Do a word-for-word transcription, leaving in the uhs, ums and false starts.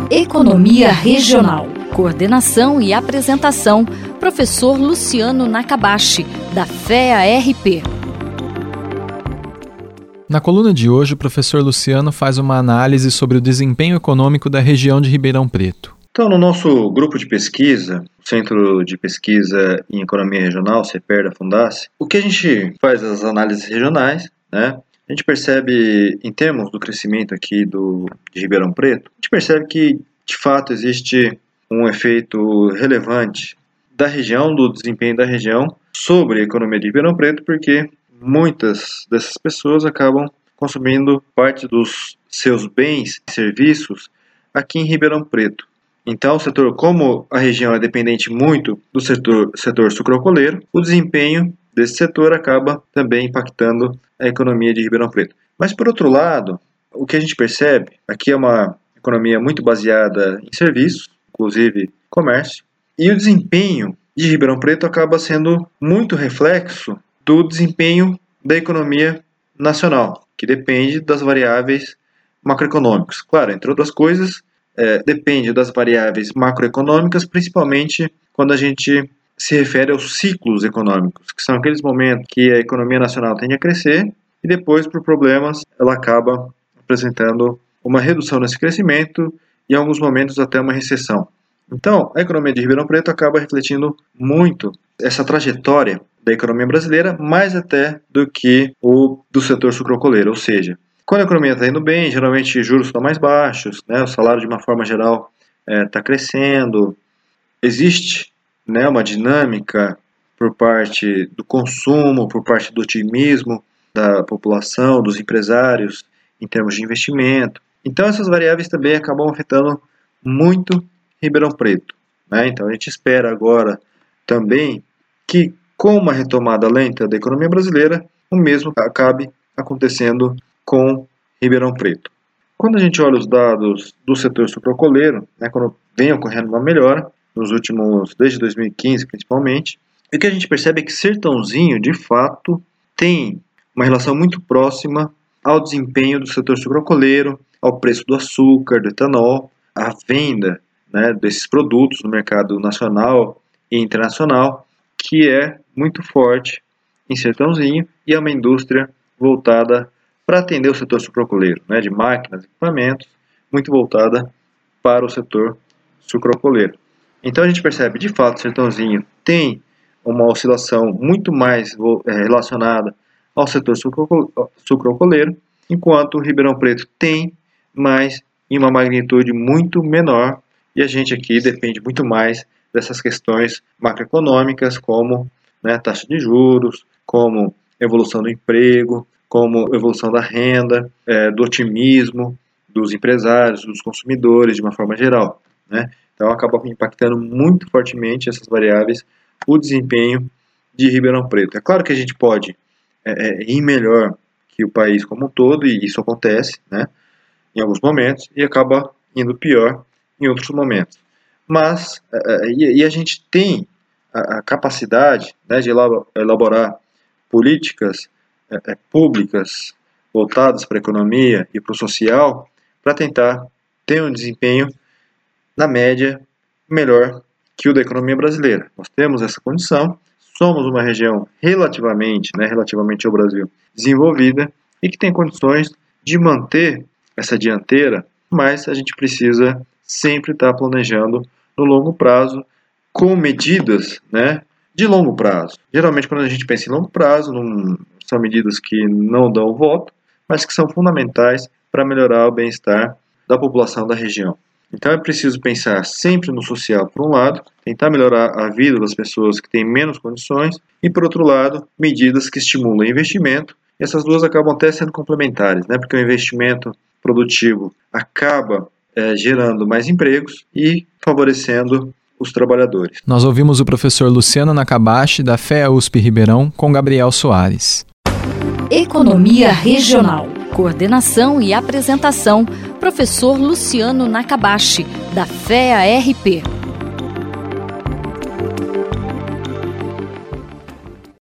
Economia Regional. Coordenação e apresentação, professor Luciano Nakabashi, da F E A R P. Na coluna de hoje, o professor Luciano faz uma análise sobre o desempenho econômico da região de Ribeirão Preto. Então, no nosso grupo de pesquisa, o Centro de Pesquisa em Economia Regional, CEPER da Fundace, o que a gente faz as análises regionais, né? A gente percebe, em termos do crescimento aqui do, de Ribeirão Preto, a gente percebe que, de fato, existe um efeito relevante da região, do desempenho da região, sobre a economia de Ribeirão Preto, porque muitas dessas pessoas acabam consumindo parte dos seus bens e serviços aqui em Ribeirão Preto. Então, o setor, como a região é dependente muito do setor, setor sucroalcooleiro, o desempenho desse setor acaba também impactando a economia de Ribeirão Preto. Mas, por outro lado, o que a gente percebe, aqui é uma economia muito baseada em serviços, inclusive comércio, e o desempenho de Ribeirão Preto acaba sendo muito reflexo do desempenho da economia nacional, que depende das variáveis macroeconômicas. Claro, entre outras coisas, é, depende das variáveis macroeconômicas, principalmente quando a gente se refere aos ciclos econômicos, que são aqueles momentos que a economia nacional tende a crescer e depois, por problemas, ela acaba apresentando uma redução nesse crescimento e, em alguns momentos, até uma recessão. Então, a economia de Ribeirão Preto acaba refletindo muito essa trajetória da economia brasileira, mais até do que o do setor sucroalcooleiro, ou seja, quando a economia está indo bem, geralmente juros estão mais baixos, né, o salário de uma forma geral está é, crescendo, existe, né, uma dinâmica por parte do consumo, por parte do otimismo da população, dos empresários, em termos de investimento. Então, essas variáveis também acabam afetando muito Ribeirão Preto, né? Então, a gente espera agora também que, com uma retomada lenta da economia brasileira, o mesmo acabe acontecendo com Ribeirão Preto. Quando a gente olha os dados do setor sucroalcooleiro, né, quando vem ocorrendo uma melhora, nos últimos, desde dois mil e quinze principalmente, o que a gente percebe é que Sertãozinho, de fato, tem uma relação muito próxima ao desempenho do setor sucroalcooleiro, ao preço do açúcar, do etanol, à venda, né, desses produtos no mercado nacional e internacional, que é muito forte em Sertãozinho e é uma indústria voltada para atender o setor sucroalcooleiro, né, de máquinas, equipamentos, muito voltada para o setor sucroalcooleiro. Então a gente percebe, de fato, Sertãozinho tem uma oscilação muito mais é, relacionada ao setor sucroalcooleiro, enquanto o Ribeirão Preto tem, mas em uma magnitude muito menor, e a gente aqui depende muito mais dessas questões macroeconômicas, como, né, taxa de juros, como evolução do emprego, como evolução da renda, é, do otimismo dos empresários, dos consumidores, de uma forma geral, né? Então, acaba impactando muito fortemente essas variáveis o desempenho de Ribeirão Preto. É claro que a gente pode é, ir melhor que o país como um todo, e isso acontece, né, em alguns momentos, e acaba indo pior em outros momentos. Mas, é, e, e a gente tem a, a capacidade, né, de elaborar políticas é, públicas voltadas para a economia e para o social, para tentar ter um desempenho na média, melhor que o da economia brasileira. Nós temos essa condição, somos uma região relativamente, né, relativamente ao Brasil, desenvolvida e que tem condições de manter essa dianteira, mas a gente precisa sempre estar planejando no longo prazo, com medidas, né, de longo prazo. Geralmente, quando a gente pensa em longo prazo, não, são medidas que não dão o voto, mas que são fundamentais para melhorar o bem-estar da população da região. Então é preciso pensar sempre no social, por um lado, tentar melhorar a vida das pessoas que têm menos condições, e por outro lado, medidas que estimulam o investimento. E essas duas acabam até sendo complementares, né? Porque o investimento produtivo acaba é, gerando mais empregos e favorecendo os trabalhadores. Nós ouvimos o professor Luciano Nakabashi, da F E A U S P Ribeirão, com Gabriel Soares. Economia Regional. Coordenação e apresentação, professor Luciano Nakabashi, da F E A R P.